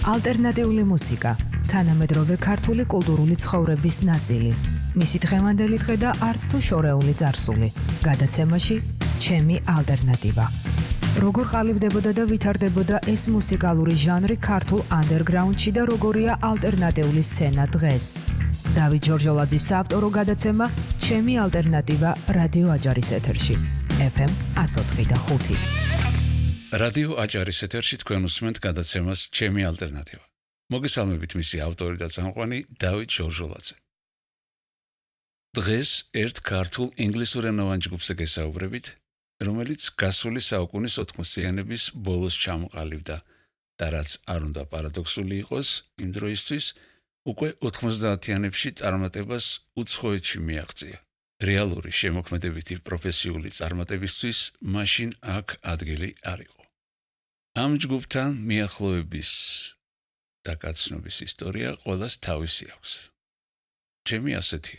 ალტერნატიული მუსიკა, თანამედროვე ქართული კულტურული ცხოვრების ნაწილი. მისი დღევანდელი დღე და არც თუ შორეული წარსული. გადაცემაში ჩემი ალტერნატივა. როგორ ყალიბდებოდა და ვითარდებოდა ეს მუსიკალური ჟანრი ქართულ ანდერგრაუნდში და როგორია ალტერნატიული სცენა დღეს. დავით ჯორჯოლაძის საავტორო გადაცემა ჩემი ალტერნატივა რადიო აჭარის ეთერში. FM 104.5. რადიო აჭარის ეთერში თქვენ უსმენთ გადაცემას ჩემი ალტერნატივა. მოგესალმებით მისი ავტორი და წამყვანი დავით ჯორჯოლაძე. დღეს ერთ ქართულ ინგლისურენოვან ჯგუფზე გესაუბრებით, რომელიც გასული საუკუნის 80-იანების ბოლოს ჩამოყალიბდა და რაც არ უნდა პარადოქსული იყოს იმ დროისთვის, უკვე 90-იანებში წარმატებას უცხოეთში მიაღწია. რეალური შემოქმედებითი პროფესიული წარმატებისთვის მაშინ აქ ადგილი არ იყო. ამ ჯგუფთან მიახლოების და გაცნობის ისტორია ყველას თავისი აქვს. ჩემი ასეთია.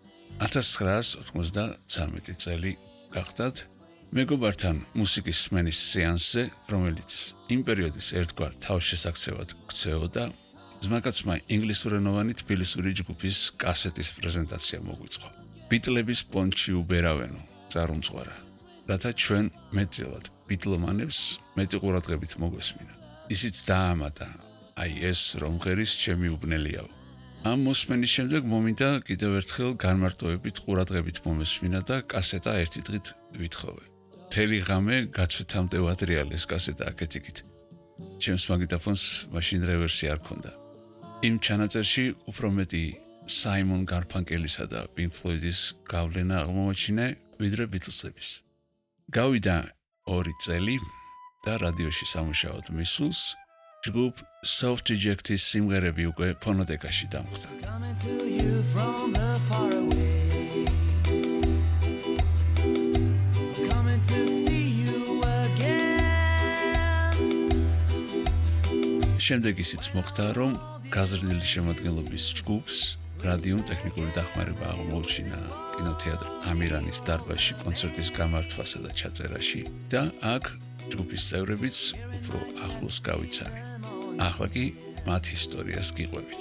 1993 წელი გახდათ მეგობართან მუსიკის სმენის სეანსზე, რომელიც იმ პერიოდის ერთგვარ თავშესაქცევად ქცეოდა, ძმაკაცმა ინგლისურენოვანი თბილისური ჯგუფის კასეტის პრეზენტაცია მოგვიწყო. ბიტლების პონჩი უბერავენო წარუმწყვარა, რათა ჩვენ მეტწილად ბიტლომანებს მეტი ყურადღებით მოგვესმინა. ისიც დაამატა, აი ეს რომ ღერის ჩემი უბნელიაო. ამ მოსმენის შემდეგ მომინდა კიდევ ერთხელ განმარტოებით ყურადღებით მომესმინა და კასეტა ერთი დღით ვითხოვე. მთელი ღამე გაცვეთამდე ვადრიალე ეს კასეტა აქეთ-იქით. ჩემს მაგნიტოფონს მაშინ რევერსი არ ქონდა. იმ ჩანაწერში უფრო მეტი საიმონ გარფანკელისა და პინკ ფლოიდის გავლენა აღმოაჩინე, ვიდრე ბიტლსების. გავიდა 2 წელი და რადიოში სამუშაოდ მისულს, ჯგუფ Soft Eject-ის სიმღერები უკვე ფონოტეკაში დამხვდა. შემდეგ ისიც მოხდა, რომ გაზრდილი შემადგენლობის ჯგუფს რადიო ტექნიკური დახმარება აღმოუჩინა კინოთეატრ ამირანის დარბაზში კონცერტის გამართვასა და ჩაწერაში და აქ ჯგუფის წევრებიც უფრო ახლოს გავიცანი. ახლა კი მათ ისტორიას გიყვებით.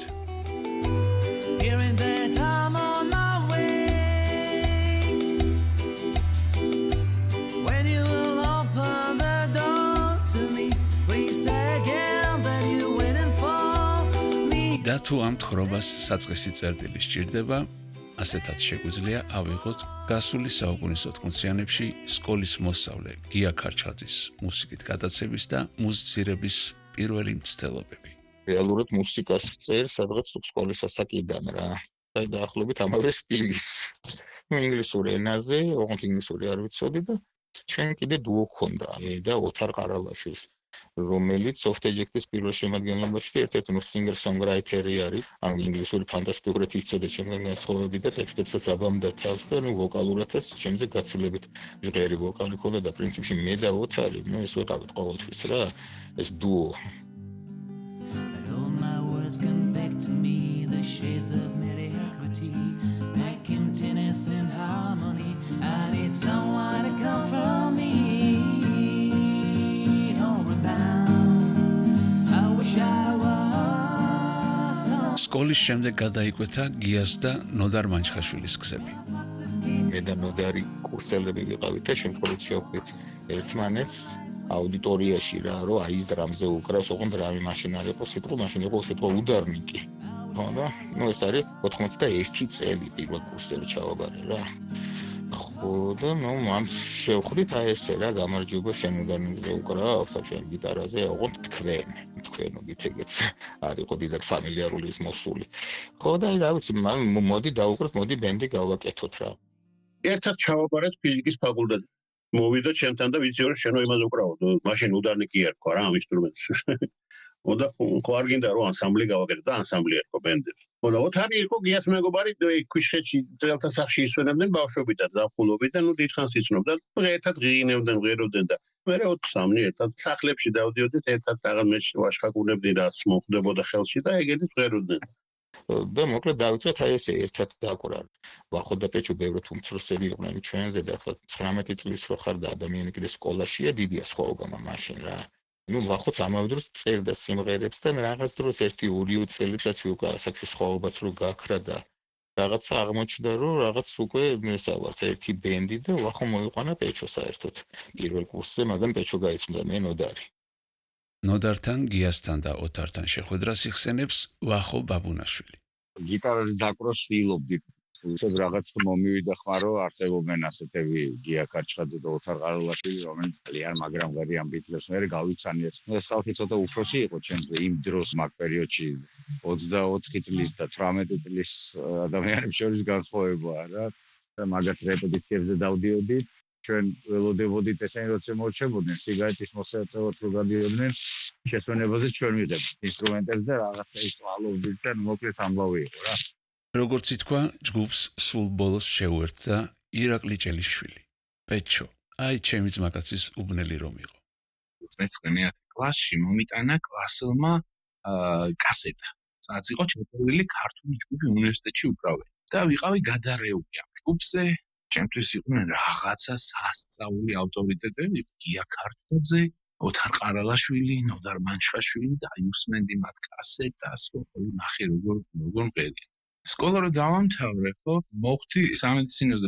და თუ ამ თხრობას საწყისი წერტილი სჭირდება, ასეთად შეგვიძლია ავიღოთ გასული საუკუნის 80-იანებში სკოლის მოსწავლე გია ქარჩხაძის მუსიკით გადაცემის და მუსიცირების პირველი მცდელობები. რეალურად მუსიკას ვწერ სადღაც სკოლის ასაკიდან რა. და დაახლოებით ამავე სტილის. ინგლისურ ენაზე, ოღონდ ინგლისური არ ვიცოდი და ჩვენ კიდე დუო გქონდა და ოთარ ყარალაშვილს, რომელიც Soft Eject-ის პირველ შემადგენლობაში ერთ-ერთი singer-songwriter-ი არის. ანუ ინგლისური ფანტასტიკურად იცოდა ჩემგან განსხვავებით და ტექსტებსაც აბამდა თავს და ვოკალურადაც ჩემზე გაცილებით ჟღერი ვოკალი ქონდა და პრინციპში მე და ოთარი, ეს ვიყავით ყოველთვის რა, ეს დუო. სკოლის შემდეგ გადაიკვეთა გიას და ნოდარ მანჩხაშვილის გზები. მე და ნოდარი კურსელები ვიყავით და შემთხვევით შევხვდით ერთმანეთს აუდიტორიაში რა, რომ აი დრამზე უკრავს, ოღონდ რამე მაშინ არ იყო სიტყვა, მაშინ იყო სიტყვა უდარნიკი. ხო და ეს არის 91 წელი პირველ კურსზე ჩავაბარე რა. ხო და მან შევხვდით აი ესე რა, გამარჯობა შენ უდარნიკზე უკრავ, შენ გიტარაზე, ოღონდ თქვენობით ეგეც არ იყო დიდად ფამილიარული ის მოსული. ხო და აი რა ვიცი, მოდი დავუკროთ, მოდი ბენდი გავაკეთოთ რა. ერთად ჩავაბარეთ ფიზიკის ფაკულტეტზე. მოვიდა ჩემთან და ვიცი რომ შენო იმაზე უკრავო, მაშინ უდარნიკი ერქვა რა ამ ინსტრუმენტს. და ხო არ გინდა რომ ანსამბლი გავაკეთო და ანსამბლი ერქვა ბენდებს. და ოთარი იყო გიას მეგობარი, ქვიშხეთში ძველთა სახლში ისვენებდნენ ბავშვობიდან, ზაფხულობით და დიდხანს იცნობდნენ. ერთად ღირინებდნენ, ღეროდნენ და მე 4-3 ერთად სახლებში დავდიოდით, ერთად რაღაც მეჩში ვაშხაკუნებდი რაც მოხდებოდა ხელში და ეგეთით ღეროდნენ. და მოკლედ დავიწყეთ აი ესე ერთად დაკვრა. ვახო და პეჩუ ბევრად უმცროსები იყვნენ ჩვენზე და ახლა 19 წლის რო ხარ და ადამიანი კიდე სკოლაშია, დიდია სხვაობა მაშინ რა. ну ვახოც ამავე დროს წერდა სიმღერებს და რაღაც დროს 1-2 წელიწადში უკვე ასაკში სხვაობაც რო გაქრა და რაღაცა აღმოჩნდა რომ რაღაც უკვე ესა ვართ ერთი ბენდი და ვახო მოიყვანა პეჩო საერთოდ პირველ კურსზე მაგრამ პეჩო გაიცნდა მე ნოდარი ნოდართან, გიასთან და ოთართან შეხვედრას იხსენებს ვახო ბაბუნაშვილი. გიტარაზე დაკვრას ვცდილობდი. უცებ რაღაც მომივიდა ხმა რომ არსებობენ ასეთები გია კარჩხაძე და ოთარ ყაროლაშვილი რომელიც ძალიან მაგრამ ღერი ამბიციოზი მე გავიცანიეს. ეს ხალხი ცოტა უფროსი იყო ჩემზე იმ დროს მაგ პერიოდში 24 წლის და 18 წლის ადამიანებს შორის განსხვავებაა რა. და მაგათ რეპეტიციებზე დავდიოდით. ჩვენ ველოდებოდით ესენი როცა მორჩებოდნენ სიგარეტის მოსაწევად რო გადიოდნენ შესვენებაზე ჩვენ ვიღებთ ინსტრუმენტებს და რაღაცა ის ვალობდით და მოკლედ ამბავი იყო რა. როგორც ითქვა, ჯგუფს სულ ბოლოს შეუერთდა ირაკლი ჭელიშვილი. პეჩო, აი ჩემი ძმაკაცის უბნელი რომ იყო. 19 კლასში მომიტანა კლასელმა კასეტა. სადაც იყო ჩაწერილი ქართული ჯგუფი უნივერსიტეტში უკრავენ. და ვიყავი გადარეული ამ ჯგუფზე. ჩემთვის იყვნენ რაღაცა სასწაული ავტორიტეტები, გია ქართოძე, ოთარ ყარალაშვილი, ნოდარ მანჩხაშვილი და აი უსმენდი მათ კასეტას, ნახე როგორ მღერიან. სკოლა რო დავამთავრე, ხო, მოხდი სამედიცინოზე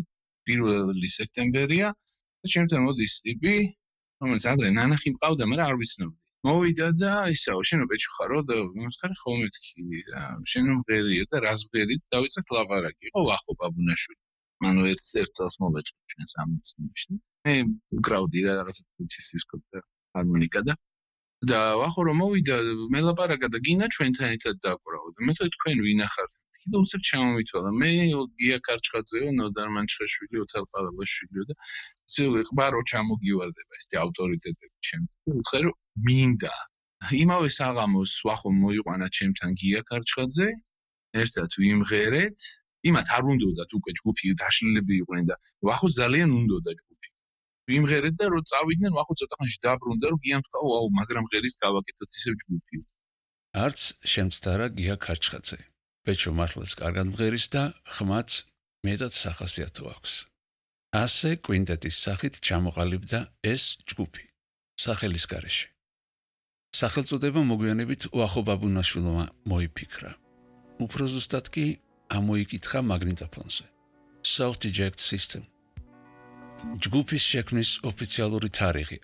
1 სექტემბერია და ჩემთან მოდის ტიპი, რომელიც აგრე ნანახი მყავდა, მაგრამ არ ვიცნობდი. მოვიდა და ისაო, შენო პეჩო ხარო და მოსკარი ხო მეთქი და შენო მღერიო და რას მღერი და დავიწყეთ ლაპარაკი. იყო ვახო ბაბუნაშვილი. მანუ ერთ წელს მოვეწყო ჩვენს ამოცნებში. მე უკრავდი რაღაცა თუთის დისკო და ჰარმონიკა და ვახო რომ მოვიდა მელაპარაკა და გინდა ჩვენთან ერთად დაკრავო და მე თქვენ ვინ ახართ? კიდე უცებ ჩამომითვალა. მე გია კარჩხაძეო, ნოდარ მანჩხაშვილი, ოთარ ყარალაშვილიო და ყბარო ჩამოგივარდება ეს ავტორიტეტები ჩემს. ვხე რომ მინდა. იმავე საღამოს ვახო მოიყვანა ჩემთან გია კარჩხაძე, ერთად ვიმღერეთ. იმათ არ უნდოდათ უკვე ჯგუფი დაშლილები იყვნენ და ვახო ძალიან უნდოდა ჯგუფი. ვიმღერეთ და რო წავიდნენ ვახო ცოტა ხანში დაბრუნდა რომ გიამ თქვა, ვაუ, მაგრამ ღერის გავაკეთოთ ისევ ჯგუფი. არც შემცდარა გია ქარჩხაძე. პეჩო მართლაც კარგად მღერის და ხმაც მეტად სახასიათო აქვს. ასე კვინტეტის სახით ჩამოყალიბდა ეს ჯგუფი სახელის გარეშე. სახელწოდება მოგვიანებით ვახო ბაბუნაშვილმა მოიფიქრა. უფრო ზუსტად კი ამოიკითხა მაგნიტოფონზე. South Eject System. ჯგუფის შექმნის ოფიციალური თარიღი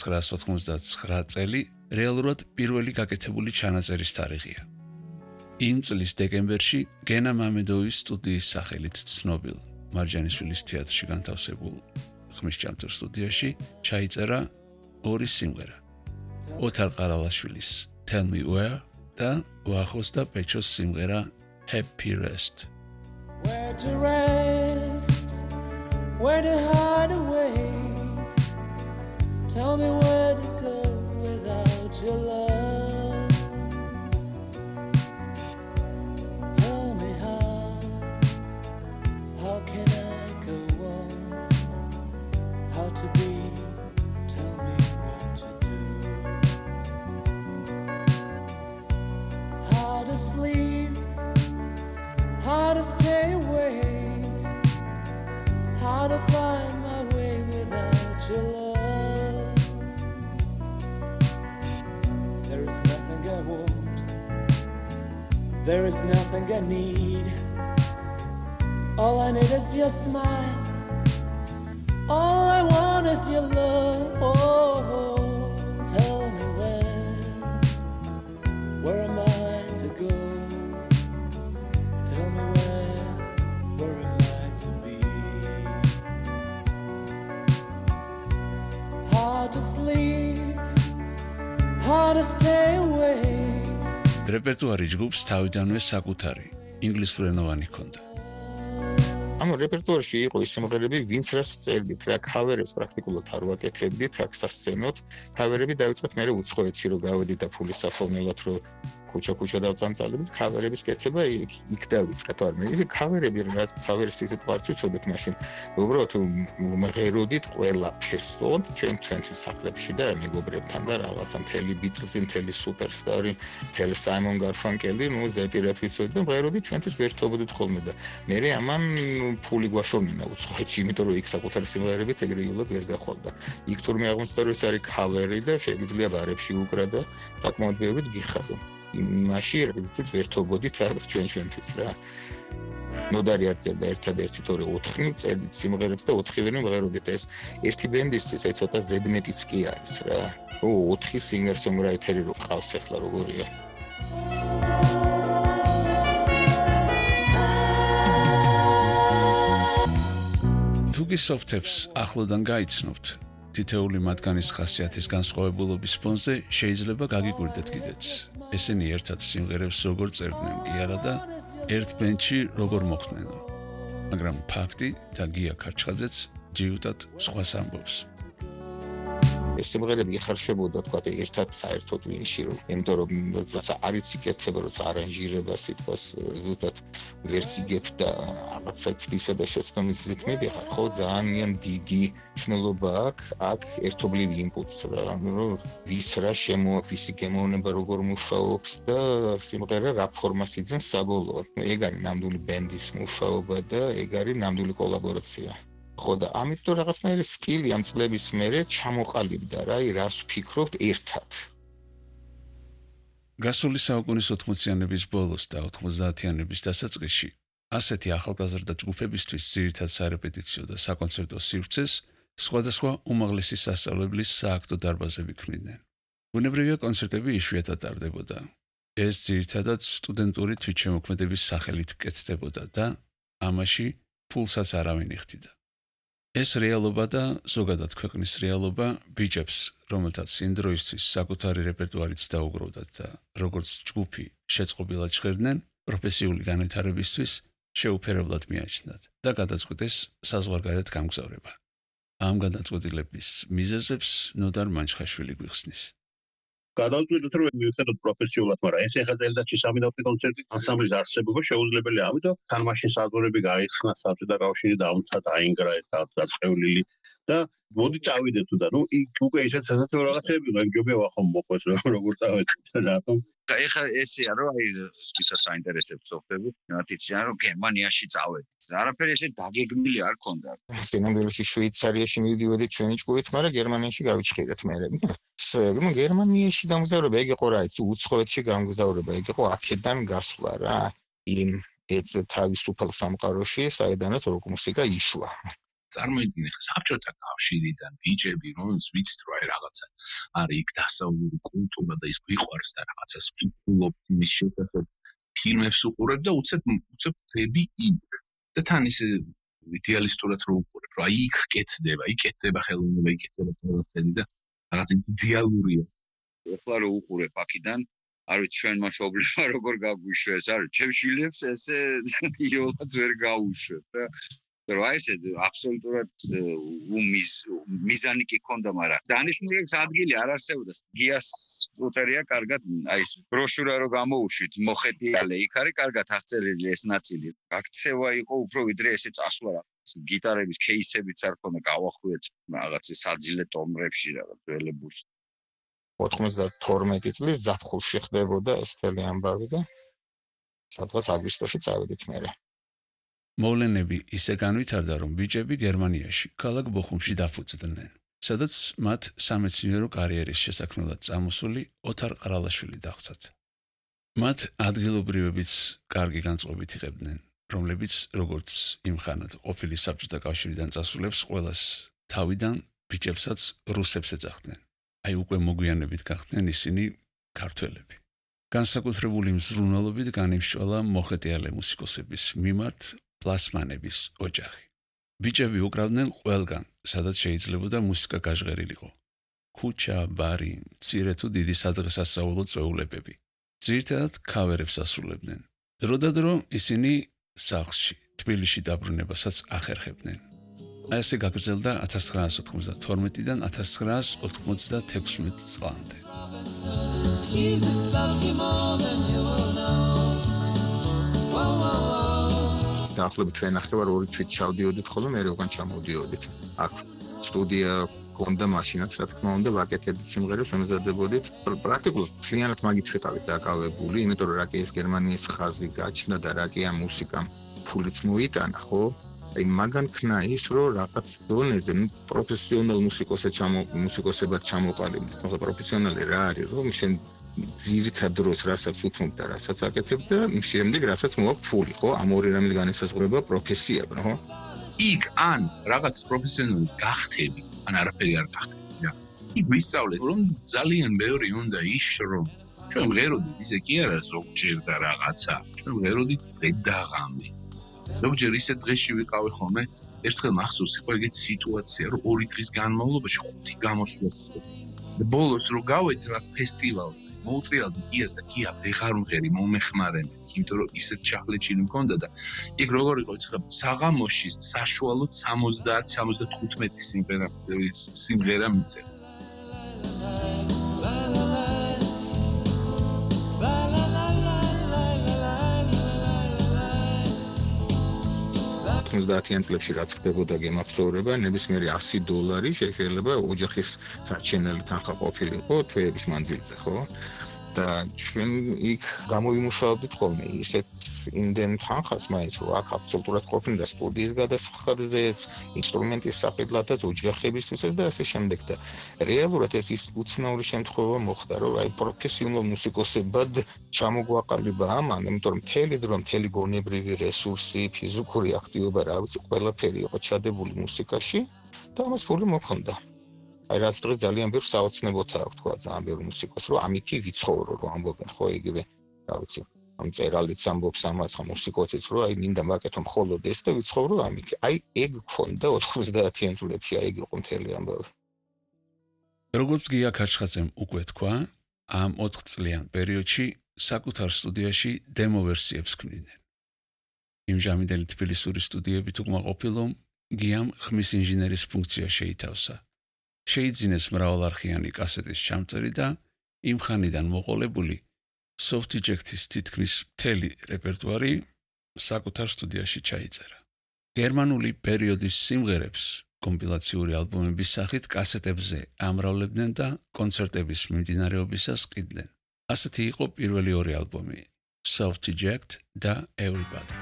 1999 წელი რეალურად პირველი გაკეთებული ჩანაწერის თარიღია. იმ წლის დეკემბერში გენა მამედოვის სტუდიის სახელით ცნობილ მარჯანიშვილის თეატრში განთავსებულ ხმისჩამთურ სტუდიაში ჩაიწერა 2 სიმღერა. ოთარ ყარალაშვილის Tell Me Where და ვახოს და პეჩოს სიმღერა Happy Rest. Where to rest, where to hide away. Tell me where to go without your love. Tell me how can I go on? How to be, tell me what to do. How to sleep, how to stay awake, how to find my way without your love. There is nothing I want, there is nothing I need. All I need is your smile, all I want is your love. Oh, tell me where am I to go? Tell me where am I to be? How to sleep, how to stay awake. რეპერტუარი ჯგუფს თავიდანვე საკუთარი ინგლისურენოვანი ჰქონდა. ამ რეპერტუარში იყო ის სიმღერები, ვინც რას წერდით, რა ქავერებს პრაქტიკულად არ ვაკეთებდით, რა სასცენოთ. ქავერები დავიწყეთ მე უცხოეთში რომ გავედით და ფულის საფონელად რომ ქუჩა დავწანწალებით ქავერების კეთება იქ დავიწყეთ ვარ ის ქავერები რაც ქავერის სიტყვაც უწოდეთ მაშინ უბრალოდ მღეროდით ყველაფერს ოღონდ ჩვენთვის სახლებში და მეგობრებთან და რაღაცა მთელი ბიტლზი მთელი სუპერსტარი მთელი საიმონ გარფანკელი ზეპირად ვიცოდით და მღეროდით ჩვენთვის ვერთობოდით ხოლმე და მე ამან ფული გვაშოვნა უცხოეთში იმიტომ რომ იქ საკუთარი სიმღერებით ეგრეულად ვერ გახვალდა იქ თურმე აღმოჩნდა რომ ეს არის ქავერი და შეიძლება ბარებში უკრა და საკმაოდ ბევრიც გიხადო მაშინ ერთით ვერთობოდით ჩვენთვის რა ნოდარი აწერდა ერთადერთი 2-4 წერდით სიმღერებს და 4-ვენი მღეროდით ეს ერთი ბენდისთვის ეს ცოტა ზედმეტიც კი არის რა 4 singer-songwriter-ი რო ყავს ახლა როგორია თუ გისოფთებს ახლოდან გაიცნობთ თითეული მათგანის ხასიათის განსხვავებულობის ფონზე შეიძლება გაგიკვირდეთ კიდეც ესენი ერთად სიმღერებს როგორ წერდნენ კი არა და ერთ ბენდში როგორ მოხვდნენო მაგრამ ფაქტი და გია ქარჩხაძეც ჯიუტად სხვას ამბობს ეს სიმღერები იხარშებოდა თქვა ერთად საერთოდ ვინში რომ იმიტომ რომ არც იკეთება როცა არანჟირება სიტყვას ზუსტად ვერც იგებ და რაღაცა ცდისა და შეცდომის ზით მიდიხარ ხო ძალიან დიდი მნიშვნელობა აქვს ერთობლივი იმპულსი რა რომ ვის რა შემოაქვს გემოვნება როგორ მუშაობს და სიმღერა რა ფორმას იძენს საბოლოოდ ეგ არის ნამდვილი ბენდის მუშაობა და ეგ არის ნამდვილი კოლაბორაცია ხო და ამიტომ რაღაცნაირი სკილი ამ წლების მერე ჩამოყალიბდა რა რას ვფიქრობთ ერთად გასული საუკუნის 80-იანების ბოლოს და 90-იანების დასაწყისში ასეთი ახალგაზრდა ჯგუფებისთვის ძირითად სარეპეტიციო და საკონცერტო სივრცეს სხვადასხვა უმაღლესი სასწავლებლის სააქტო დარბაზები ქმნიდნენ. ბუნებრივია კონცერტები იშვიათად ტარდებოდა. ეს ძირითადად სტუდენტური თვითშემოქმედების სახელით კეთდებოდა და ამაში ფულსაც არავინ იხდიდა. ეს რეალობა და ზოგადად ქვეყნის რეალობა ბიჭებს, რომელთაც იმ დროისთვის საკუთარი რეპერტუარიც დაუგროვდათ და როგორც ჯგუფი შეწყობილად ჟღერდნენ, პროფესიული განვითარებისთვის შეუფერებლად მიაჩნდათ და გადაწყვიტეს საზღვარგარეთ გამგზავრება. ამ გადაწყვეტილების მიზეზებს ნოდარ მანჩხაშვილი გვიხსნის. გადავწყვიტეთ რომ მივხედოთ პროფესიულად, მაგრამ ეს ეხლა წელიწადში 3 ნოთი კონცერტის ანსამბლის არსებობა შეუძლებელია, ამიტომ თან მაშინ საზღვრები გაიხსნა საბჭოთა კავშირი დაამცა დაინგრა ეს დაწყევლილი და მოდი წავიდეთ თუნდა, ნუ იქ უკვე ისეთ სასაცილო რაღაცები უნდა გიობია ხომ მოყვეს როგორ წავედით რატომ ეხლა ესეა რომ აი ვისაც საინტერესებს სოფტები, მათიციან რომ გერმანიაში წავედით. არაფერი ესე დაგეგმილი არ ქონდა. სინამდვილეში შვეიცარიაში მივდივართ ჩვენი ჯგუფით, მაგრამ გერმანიაში გავიჩქირეთ მე. ну გერმანიაში გამგზავრება ეგ იყო რა იცი უცხოეთში გამგზავრება ეგ იყო აქედან გასვლა რა იმ ეს თავისუფალ სამყაროში საიდანაც როკ მუსიკაიშვა წარმოიდგინე საბჭოთა კავშირიდან ბიჭები რომელს ვიცით რომ აი რაღაცა არის იქ დასავლური კულტურა და ის გვიყვარს და რაღაცას ვფიქრობ იმის შესახებ ფილმებს უყურებ და უცებ დები იქ და თან ის იდეალისტურად რო უყურებ რომ აი იქ კეთდება იკეთდება ხელოვნება იკეთდება ყველაფერი და რაღაც იდეალურია. ეხლა რო უყურებ აქედან, არ ვიცი ჩვენ მაშობლება როგორ გაგვიშვეს, არ ვიცი, ჩემშვილებს ესე იოლად ვერ გაუშვებ და რა ესე აბსოლუტურად მიზანი კი ქონდა, მაგრამ დანიშნულების ადგილი არ არსებობდა. გიას უწერია კარგად, აი ეს ბროშურა რო გამოუშვით, მოხეტიალე, იქ არის კარგად აღწერილი ეს ნაწილი. აქცევა იყო უფრო ვიდრე ესე წასვლა რა. გიტარების кейსებიც არ ქონდა გავახვიეთ რაღაც საძილე ტომრებში რაღაც ველებუს 92 წლის ზაფხულში ხდებოდა ეს მთელი ამბავი და სადღაც აგვისტოში წავედით მერე მოვლენები ისე განვითარდა რომ ბიჭები გერმანიაში ქალაქ ბოხუმში დაფუძნდნენ სადაც მათ სამეცნიერო კარიერის შესაქმნელად წამოსული ოთარ ყრალაშვილი დახვდათ მათ ადგილობრივებიც კარგი განწყობით იღებდნენ რომლებიც როგორც იმ ხანად ყოფილი საბჭოთა კავშირიდან წასულებს ყოველას თავიდან ბიჭებსაც რუსებს ეძახდნენ. აი უკვე მოგვიანებით გახდნენ ისინი ქართველები. განსაკუთრებული მზრუნველობით განიმსჭვალა მოხეტიალე მუსიკოსების მიმართ პლასმანების ოჯახი. ბიჭები უკრავდნენ ყველგან, სადაც შეიძლებოდა მუსიკა გაჟღერილიყო. ქუჩა, ბარი, მცირე თუ დიდი სადღესასწაულო წვეულებები. ძირითადად ქავერებს ასრულებდნენ. დროდადრო ისინი სახლში, თბილისში დაბრუნებასაც ახერხებდნენ. აი ესე გაგრძელდა 1992-დან 1996 წლამდე. Jesus loves you more than you will know. Whoa, whoa, whoa. დაახლოებით ჩვენ ნახევარ 2 თვით ჩავდიოდით ხოლმე, მე როგორ ჩამოდიოდით. აქ სტუდია კონდა მაშინაც, რა თქმა უნდა, ვაკეთებდით სიმღერებს, ამზადებოდით. პრაქტიკულად ძალიან მაგით ვიყავით დაკავებული, იმიტომ რომ რა კი ეს გერმანიის ხაზი გაჩნდა და რა კი ამ მუსიკამ ფულიც მოიტანა, ხო? აი მაგან ქნა ის, რომ რაღაც დონეზე, პროფესიონალ მუსიკოსებად ჩამოყალიბდით. ხო, პროფესიონალი რა არის, რომ შენ ძირითად დროს რასაც უთმობ და რასაც აკეთებ და შემდეგ რასაც მოაქვს ფული, ხო? ამ ორი რამით განისაზღვრება პროფესია, ხო? იქ ან რაღაც პროფესიონალი გახდები, ან არაფერი არ გახდები რა. იქ ვისწავლეთ, რომ ძალიან ბევრი უნდა იშრო. ჩვენ ვღეროდით ისე კი არა ზოგჯერ და რაღაცა. ჩვენ ვღეროდით დედაღამი. ზოგჯერ ისე დღეში ვიყავი ხოლმე, ერთხელ მახსოვს იყო ეგეთი სიტუაცია, რომ 2 დღის განმავლობაში 5 გამოსვლა. ბოლოს რო გავეთ რაც ფესტივალზე, მოუწიალდი გიას და გია ვეღარ ვღერი მომეხმარებეთ, იმიტომ რომ ისეთ ჩახლეჩილი მქონდა და იქ როგორ იყო იცი ხა საღამოში საშუალოდ 70-75 სიმღერა მიწევ. $90-იან წლებში რაც ხდებოდა გემახსოვრება, ნებისმიერი $100 შეიძლება ოჯახის სარჩენელი თანხა ყოფილიყო თვეების მანძილზე, ხო? და ჩვენ იქ გამოვიმუშავებდით ხოლმე ისეთ იმდენ თანხას მაინც, რომ აქ აბსოლუტურად ყოფნიდა სტუდიის გადასახადებზეც, ინსტრუმენტის საყიდლადაც, ოჯახებისთვისაც და ასე შემდეგ და რეალურად ეს ის უცნაური შემთხვევა მოხდა, რომ აი პროფესიონალ მუსიკოსებად ჩამოგვაყალიბა ამან, იმიტომ რომ მთელი დრო, მთელი გონებრივი რესურსი, ფიზიკური აქტივობა, რა ვიცი, ყველაფერი იყო ჩადებული მუსიკაში და ამას ფული მოხონდა. აი რაც დღეს ძალიან ბევრ საოცნებოთა აქვს თქვა ძალიან ბევრ მუსიკოს, რომ ამითი ვიცხოვრო, რომ ამბობენ, ხო, იგივე, რა ვიცი, ამ წერალიც ამბობს ამას, ხა მუსიკოსიც, რომ აი მინდა ვაკეთო მხოლოდ ეს და ვიცხოვრო ამითი. აი ეგ გქონდა 90-იან წლებში, აი ეგ იყო მთელი ამბავი. როგორც გია ქაჩხაძემ უკვე თქვა, ამ 4 წლიან პერიოდში საკუთარ სტუდიაში დემო ვერსიებს ქმნიდნენ. იმჟამინდელი თბილისური სტუდიებით უკმაყოფილო გიამ ხმის ინჟინერის ფუნქცია შეითავსა. შეიძინეს მრავალარხიანი კასეტის ჩამწერი და იმ ხანიდან მოყოლებული Soft Eject-ის თითქმის მთელი რეპერტუარი საკუთარ სტუდიაში ჩაიწერა. გერმანული პერიოდის სიმღერებს კომპილაციური ალბომების სახით კასეტებზე ამრავლებდნენ და კონცერტების მიმდინარეობისას ყიდნენ. ასეთი იყო პირველი 2 ალბომი, Soft Eject და Everybody.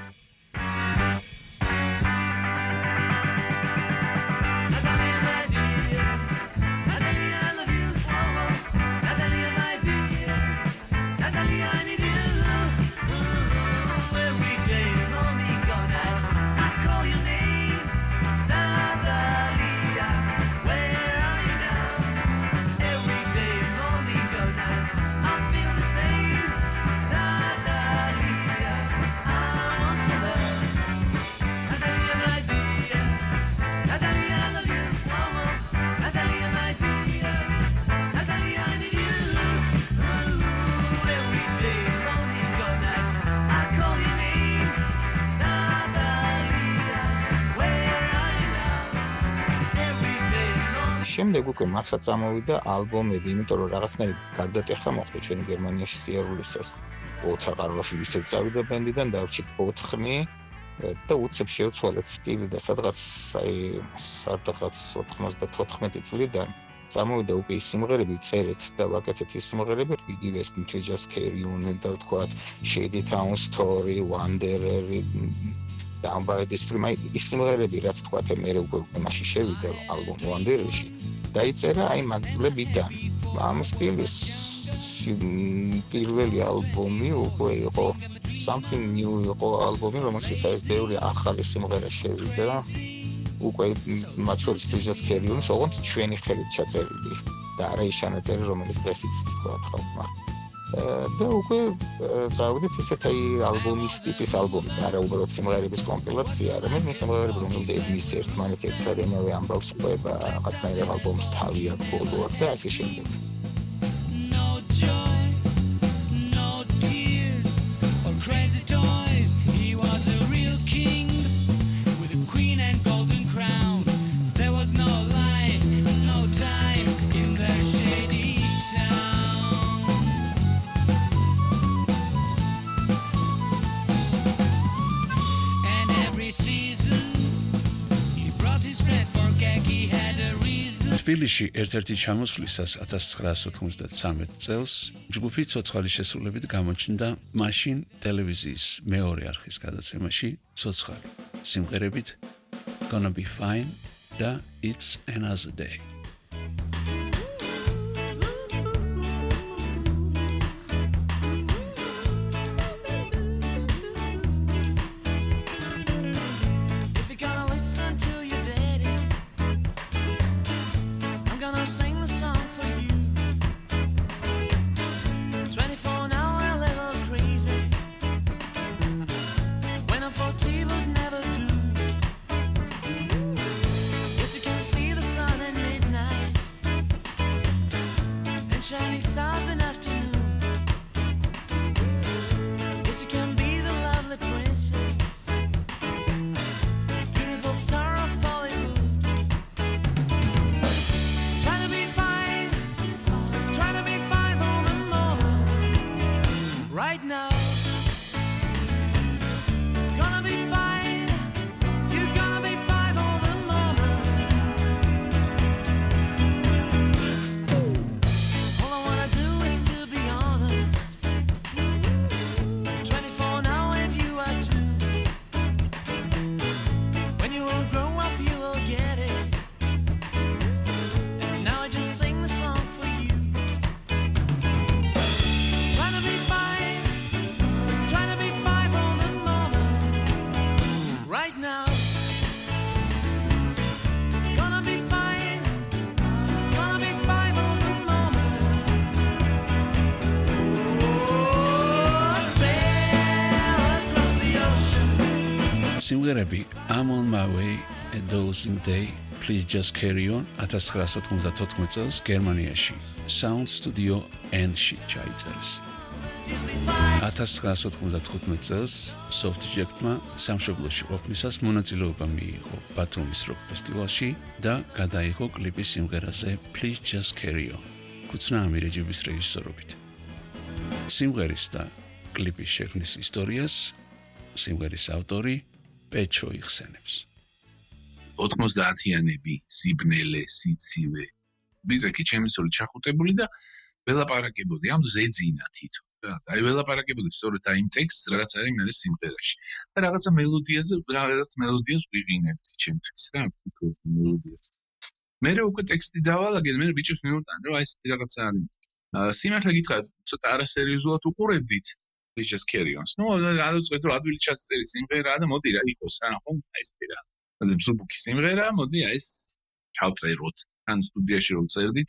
შემდეგ უკვე მართლაც წამოვიდა ალბომები, იმიტომ რომ რაღაცნაირად გარდატეხა მოხდა ჩვენი გერმანიაში სიარულისას. 4 ყარვაში ისევ წავიდა ბენდიდან, დავრჩით 4-ხმი და უცებ შევცვალეთ სტილი და სადღაც 94 წლიდან წამოვიდა უკვე ის სიმღერები წერეთ და ვაკეთეთ ის სიმღერები, იგივე ეს Just Carry On და თქვათ Shady Town Story, Wanderer Down by the Stream, ის სიმღერები რაც თქვათ მე უკვე მასში შევიდა ალბომ Wanderer-ში. დაიწერა აი მაგლებიდან. ამ სტილის პირველი ალბომი უკვე იყო Something New იყო ალბომი, რომელშიც აი ბევრი ახალი სიმღერა შევიდა. უკვე მათ შორის Just Carry On-ს ოღონდ ჩვენი ხელით ჩაწერილი და არა ის ჩანაწერი, რომელიც დღესაც თქვათ ხალხმა. და უკვე წავედით ისეთ აი ალბომის ტიპის ალბომის, არა უბრალოდ სიმღერების კომპილაცია, არამედ ის სიმღერები, რომელზეც ის ერთმანეთს ერთადერთი ამბავს ყვება, რაღაცნაირად ალბომის თავი აქვს ბოლო და ასე შემდეგ. თბილისში ერთ-ერთი ჩამოსვლისას 1993 წელს ჯგუფი ცოცხალი შესრულებით გამოჩნდა მაშინ ტელევიზიის მეორე არხის გადაცემაში ცოცხალი სიმღერებით Gonna Be Fine და It's Another Day. Shining stars in afternoon. Yes, you can be the lovely princess, beautiful star of Hollywood. Try to be fine, let's try to be fine for the moment. Right now, gonna be fine. You're gonna be fine for the moment. სიმღერები I'm on my way, a dozen day, please just carry on 1994 წელს გერმანიაში Sound Studio N-ში ჩაიწერეს. 1995 წელს Softjack-მა სამშობლოში ყოფნისას მონაწილეობა მიიღო ბათუმის როკ ფესტივალში და გადაიღო კლიპი სიმღერაზე Please just carry on. კუცნა ამირეჯიბის რეჟისორობით. სიმღერის და კლიპის შექმნის ისტორიას სიმღერის ავტორი პეჩო იხსენებს. 90-იანები, სიბნელე, სიცივე. ბიზაკი ჩემისული ჩახუტებული და ველაპარაკებოდი ამ ზეძინა თვითონ. აი ველაპარაკებოდი სწორედ აი იმ ტექსტს, რაც არის მე სიმღერაში. და რაღაცა მელოდიას ვიღინებდი ჩემთვის რა, მელოდიას. მე უკვე ტექსტი დავალაგე, მე ბიჭებს მივუტანე, რომ აი ეს რაღაცა არის. სიმართლე გითხრათ, ცოტა არასერიოზულად უყურებდით. Please just carry on. No, გადავწყვეტ რომ ადვილი ჩასწერი სიმღერაა და მოდი რა იყოს რა, ხო? აი ეს რა. ასე მსუბუქი სიმღერაა, მოდი აი ეს ჩავწეროთ. ან სტუდიაში რომ წერდით,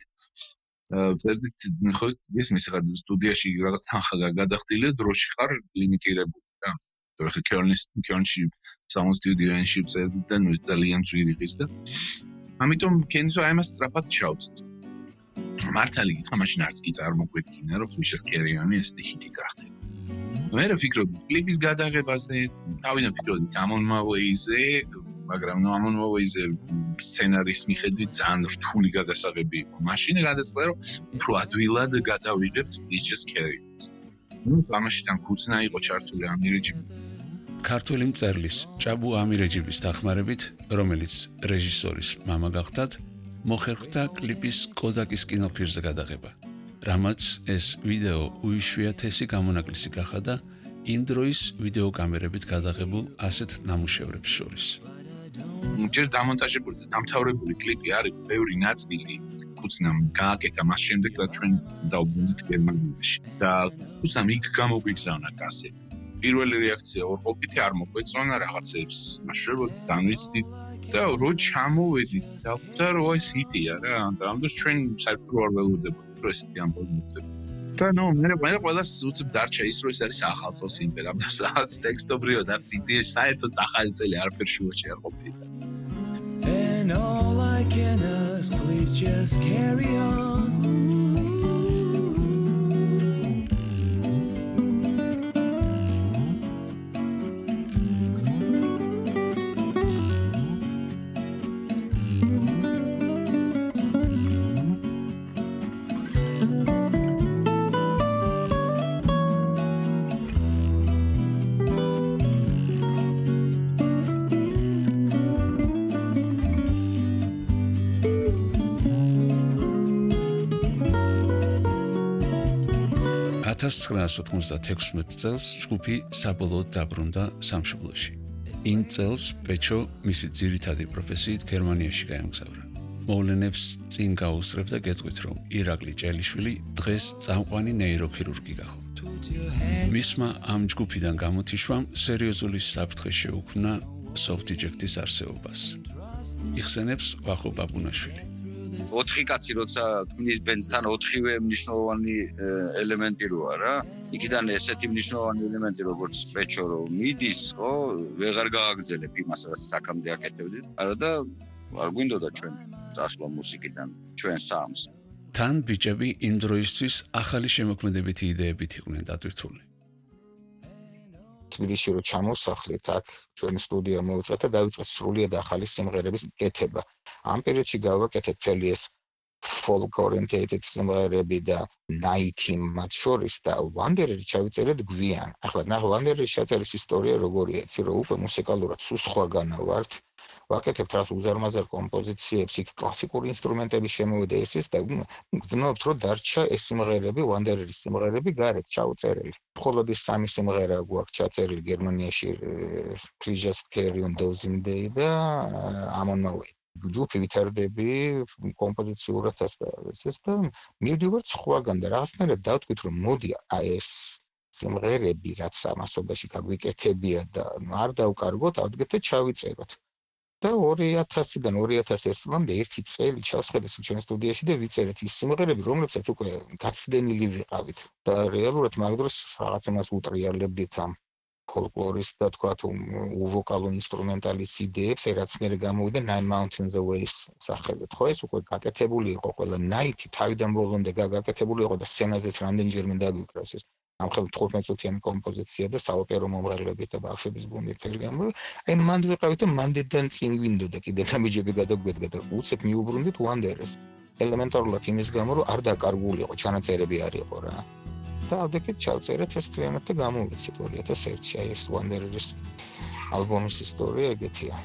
ხო, ის მისაღად სტუდიაში რაღაც თანხა გადახდილი და დროში ხარ ლიმიტირებული რა. თორე ხე კელნში Sound Studio N-ში წერდით და ნუ ეს ძალიან ძვირი ღირს და ამიტომ კენზო აი მას სწრაფად ჩავწერთ. მართალი გითხრა, მაშინ არც კი წარმოგვედგინა რომ Please just carry on ეს ჰიტი გახდება. მე ვფიქრობდი კლიპის გადაღებაზე, თავიდან ვფიქრობდი I'm on my way-ზე, მაგრამ ნუ I'm on my way-ზე სცენარის მიხედვით ძალიან რთული გადასაღები იყო. მაშინ გადაწყდა რომ უფრო ადვილად გადავიღებთ Please just carry on. ნუ ამაშიდან კუცნა იყო ჩართული ამირეჯიბი. ქართული მწერლის ჭაბუ ამირეჯიბის დახმარებით, რომელიც რეჟისორის მამა გახდათ, მოხერხდა კლიპის კოდაკის კინოფილმზე გადაღება. რამაც ეს ვიდეო უიშვიათესი გამონაკლისი გახადა იმ დროის ვიდეო კამერებით გადაღებულ ასეთ ნამუშევრებს შორის. ჯერ დამონტაჟებული და დამთავრებული კლიპი არის ბევრი ნაწილი კუცნამ გააკეთა მას შემდეგ რაც ჩვენ დავბრუნდით გერმანიაში და კუცნამ იქ გამოგვიგზავნა კასეტი. პირველი რეაქცია ორყოფითი არ მოგვეწონა რაღაცებს მაშრებოდ განვიცდით და რო ჩამოვედით და ვხვდა რომ ეს ჰიტია რა და ამ დროს ჩვენ საერთოდ არ ველოდებოდით რომ ესეთი ამბავი მოხდება. და ნუ მე ყველას უცებ დარჩა ის რომ ეს არის ახალწელს სიმღერა, სადაც ტექსტობრივად არც იდეაში საერთოდ ახალი წელი არაფერ შუაში არ ყოფილა. And all I can ask, please just carry on. 1996 წელს ჯგუფი საბოლოოდ დაბრუნდა სამშობლოში. იმ წელს პეჩო მისი ძირითადი პროფესიით გერმანიაში გაემგზავრა. მოვლენებს წინ გაუსწრებდა გეტყვით, რომ ირაკლი ჭელიშვილი დღეს წამყვანი ნეიროქირურგი გახლავთ. მისმა ამ ჯგუფიდან გამოთიშვამ სერიოზული საფრთხე შეუქმნა Softiject-ის არსებობას. იხსენებს ვახო ბაბუნაშვილი. 4 კაცი როცა ქმნის ბენდთან 4-ვე მნიშვნელოვანი ელემენტი როა რა. იქიდან ესეთი მნიშვნელოვანი ელემენტი როგორც პეჩო რომ მიდის, ხო, ვეღარ გააგრძელებ იმას, რაც აქამდე აკეთებდით. არა და არ გვინდოდა ჩვენ წასვლა მუსიკიდან, ჩვენ სამს. თან ბიჭები იმ დროისთვის ახალი შემოქმედებითი იდეებით იყვნენ დატვირთული. თბილისში რო ჩამოსახლით, აქ ჩვენი სტუდია მოვუწეთ და დავიწყეთ სრულიად ახალი სიმღერების კეთება. ამ პერიოდში გავაკეთეთ მთელი ეს folk oriented სიმღერები და night-ი მათ შორის და Wanderer-ი ჩავიწერეთ გვიან. ახლა ნახე Wanderer-ის ჩაწერის ისტორია როგორია, იცი რომ უკვე მუსიკალურად სულ სხვაგანა ვართ. ვაკეთებთ რას უზარმაზარ კომპოზიციებს, იქ კლასიკური ინსტრუმენტები შემოვიდა ესეც და ვგრძნობთ რომ დარჩა ეს სიმღერები, Wanderer-ის სიმღერები გარეთ ჩაუწერილი. მხოლოდ ის 3 სიმღერა გვაქვს ჩაწერილი გერმანიაში, Please Just Carry On Dozing Day და I'm On My Way. ჯგუფი ვითარდები კომპოზიციურად ეს და მივდივართ სხვაგან და რაღაცნაირად დავთქვით რომ მოდი ეს სიმღერები რაც ამასობაში გაგვიკეთებია და არ დავკარგოთ, ავდგეთ და ჩავიწეროთ. და 2000-დან 2001 წლამდე ერთი წელი ჩავსხედეთ ჩვენ სტუდიაში და ვიწერეთ ის სიმღერები, რომლებსაც უკვე გაცდენილი ვიყავით. და რეალურად მაგ დროს რაღაც იმას უტრიალებდით ამ folklorist და თქვათ uvokalo instrumentalis იდეებს, რაც მერე გამოვიდა Nine Mountains Away-ის სახელით. ხო ეს უკვე გაკეთებული იყო ყველა night-ი თავიდან ბოლომდე გაკეთებული იყო და სცენაზეც რამდენჯერმე დაგვიკრავს ეს. ამ ხელ 15 წუთიანი კომპოზიცია და საოპერო მომღერლებით და ბავშვების გუნდით თელგამო. აი მანდ ვიყავით და მანდედან წინ გვინდოდა კიდევ თამიჯები გადაგვედგა და უცებ მიუბრუნდით Wanderers. ელემენტარულად იმის გამო რომ არ დაკარგული იყო, ჩანაწერები არ იყო რა. და ავდექით ჩავწერეთ ეს კლიანტ და გამოვიცით 2001-ში აი ეს Wanderers ალბომის ისტორია ეგეთია.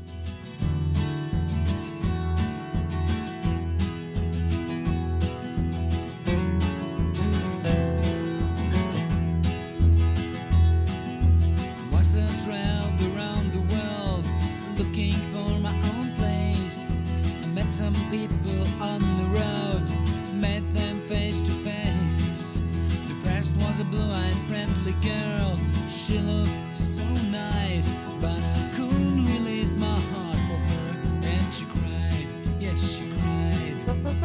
Some people on the road, met them face to face. The first was a blue-eyed friendly girl. She looked so nice, but I couldn't release my heart for her. And she cried, yes she cried.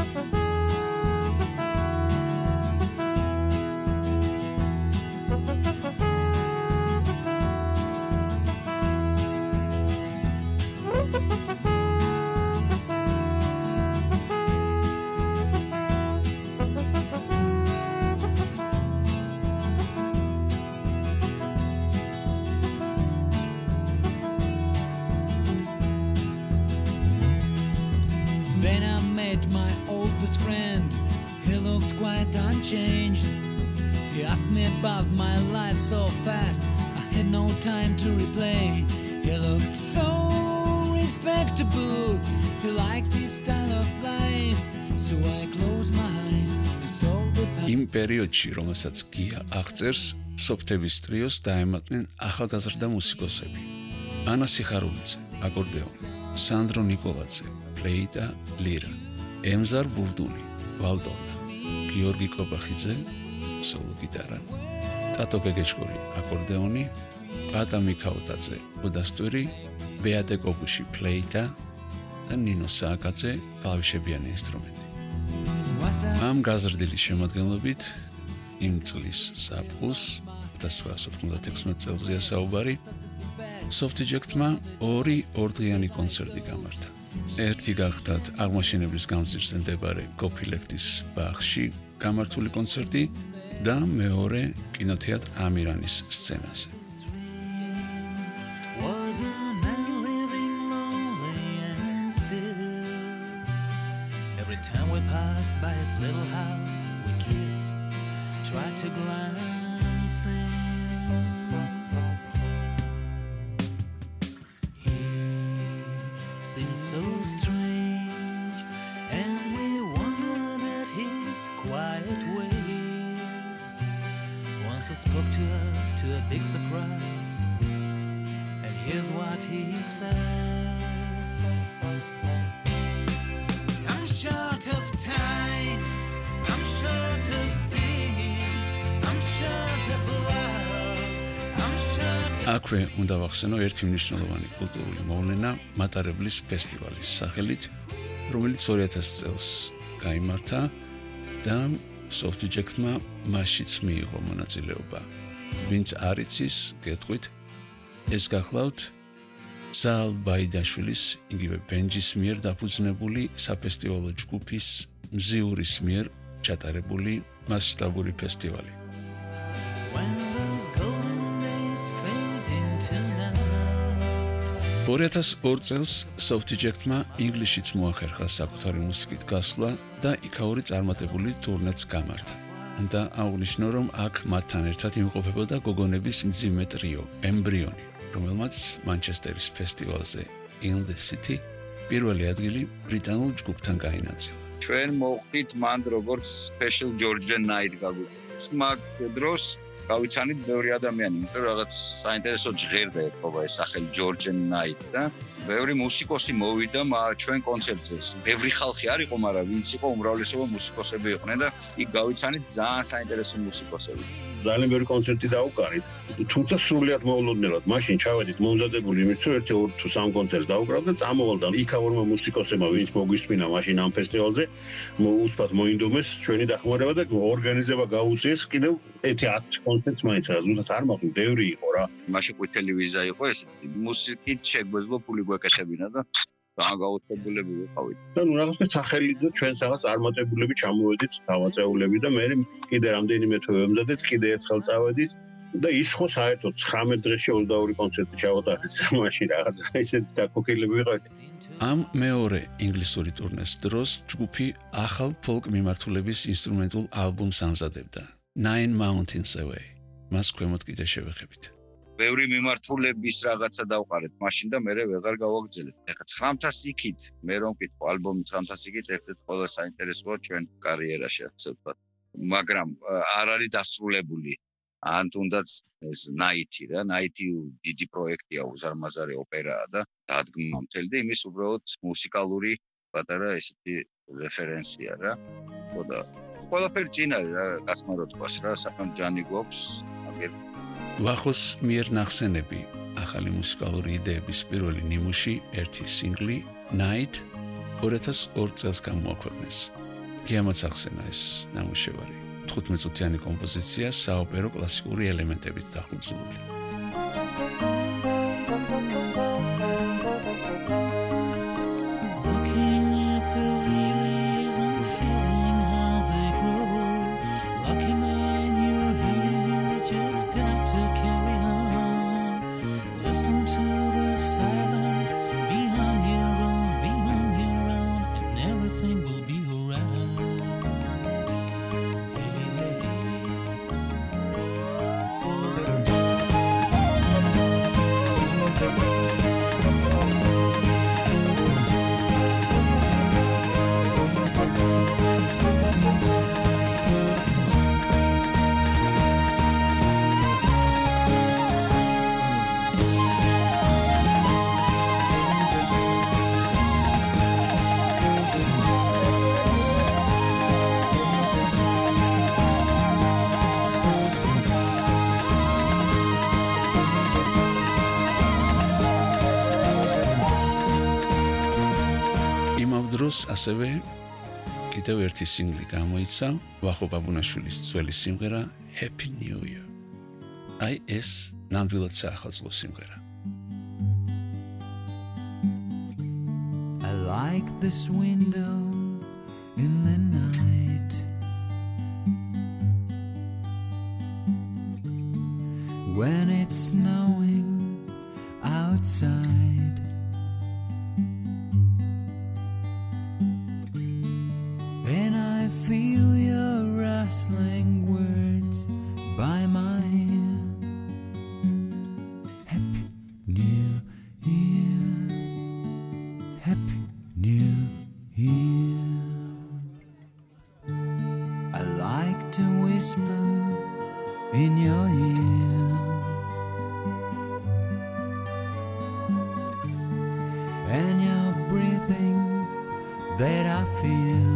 Then I met my oldest friend. He looked quite unchanged. He asked me about my life so fast, I had no time to replay. He looked so respectable. He liked his style of life. So I closed my eyes and saw the past. იმ პერიოდში, რომელსაც გია აღწერს, სოფთების ტრიოს დაემატნენ ახალგაზრდა მუსიკოსები. ანა სიხარულიძე, აკორდეონი, სანდრო ნიკოლაძე, ფლეიტა, ლირა, ემზარ ბურდული, ვალტონა, გიორგი კობახიძე, სოლო გიტარა, ტატო გეგეჭკური, აკორდეონი, პატა მიქაუტაძე, უდასტური, ბეატე კობუში, ფლეიტა და ნინო სააკაძე, კლავიშებიანი ინსტრუმენტი. ამ გაზრდილი შემადგენლობით იმ წლის ზაფხულს 1996 წელზეა საუბარი, Softiject-მა 2 ორდღიანი კონცერტი გამართა. ერთი გახდათ აღმაშენებლის გამზირზე მდებარე გოფილექტის ბაღში გამართული კონცერტი და მეორე კინოთეატრ ამირანის სცენაზე. Every time we passed by his little house, we kids tried to glance in. He seemed so strange, and we wondered at his quiet ways. also spoke to us to a big surprise. And here's what he said. I'm short of time, I'm short of steam, I'm short of love, I'm short of... აქვე უნდა ვახსენო ერთი მნიშვნელოვანი კულტურული მოვლენა მატარებლის ფესტივალის სახელით, რომელიც 2000 წელს გაიმართა და Softiject-მა მასშიც მიიღო მონაწილეობა. ვინც არ იცის, გეტყვით, ეს გახლავთ ზალ ბაიდაშვილის, იგივე ბენჯის მიერ დაფუძნებული საფესტივალო ჯგუფის მზიურის მიერ ჩატარებული მასშტაბური ფესტივალი. When those golden days fade into night. 2002 წელს Softiject-მა ინგლისშიც მოახერხა საკუთარი მუსიკით გასვლა და იქაური წარმატებული ტურნეც გამართა. და აღნიშნო, რომ აქ მათთან ერთად იმყოფებოდა გოგონების მძიმე ტრიო, ემბრიონი, რომელმაც მანჩესტერის ფესტივალზე In the City პირველი ადგილი ბრიტანულ ჯგუფთან გაინაწილა. ჩვენ მოვხდით მან როგორც Special Georgian Night გაგვიყვეს. მაგ დროს გავიცანით ბევრი ადამიანი, იმიტომ რაღაც საინტერესო ჟღერდა ეთქობა ეს სახელი Georgian Night და ბევრი მუსიკოსი მოვიდა ჩვენ კონცერტზე. ბევრი ხალხი არ იყო, მაგრამ ვინც იყო, უმრავლესობა მუსიკოსები იყვნენ და იქ გავიცანით ძალიან საინტერესო მუსიკოსები. ძალიან ბევრი კონცერტი დავუკარით, თუმცა სრულიად მოულოდნელად. მაშინ ჩავედით მომზადებული იმის, რომ 1-2 თუ 3 კონცერტს დავუკრავთ და წამოვალ და იქაურმა მუსიკოსებმა, ვინც მოგვისმინა მაშინ ამ ფესტივალზე, უსწრაფად მოინდომეს ჩვენი დახმარება და ორგანიზება გაუწიეს კიდევ 10 კონცერტს მაინც ზუსტად არ მაქვს, ბევრი იყო რა. მაშინ ყვითელი ვიზა იყო ესეთი, მუსიკით შეგვეძლო ფული გვეკეთებინა და გააუცებულები ვიყავით. და ნუ რაღაცა სახელი და ჩვენს რაღაც წარმატებულები ჩამოვედით, დავაწეულები და მე კიდე რამდენიმე თვე ვემზადეთ, კიდე ერთხელ წავედით და ის ხო საერთოდ 19 დღეში 22 კონცერტი ჩავატარეთ მაშინ რაღაცა ისეთი დაკოკილები ვიყავით. ამ მეორე ინგლისური ტურნეს დროს ჯგუფი ახალ ფოლკ მიმართულების ინსტრუმენტულ ალბომს ამზადებდა. Nine Mountains Away. მას ქვემოთ კიდე შევეხებით. ბევრი მიმართულების რაღაცა დავყარეთ მაშინ და მე ვეღარ გავაგრძელებ. ეხლა 900 იქით, მე რომ ვკითხო ალბომი 900 იქით ერთ-ერთი ყველა საინტერესოა ჩვენ კარიერაში, ასე ვთქვათ. მაგრამ არ არის დასრულებული. ან თუნდაც ეს ნაიტი რა, ნაიტი დიდი პროექტია, უზარმაზარი ოპერაა და დადგმა მთელი და იმის უბრალოდ მუსიკალური პატარა ესეთი რეფერენსია რა. ხოდა ყველაფერი წინ არის რა, კაცმა რო თქვას რა, საკან ჯანი გვაქვს, აგერ ვახოს მიერ ნახსენები ახალი მუსიკალური იდეების პირველი ნიმუში ერთი სინგლი Night 2002 წელს გამოაქვეყნეს. გიამაც ახსენა ეს ნამუშევარი. 15 წუთიანი კომპოზიცია საოპერო კლასიკური ელემენტებით დახუცული. დროს ასევე კიდევ ერთი სინგლი გამოიცა ვახო ბაბუნაშვილის ძველი სიმღერა Happy New Year. აი ეს ნამდვილად საახალწლო სიმღერა. I like this window in the night. When it's snowing outside. And I feel your rustling words by my ear. Happy New Year. Happy New Year. I like to whisper in your ear, and your breathing that I feel.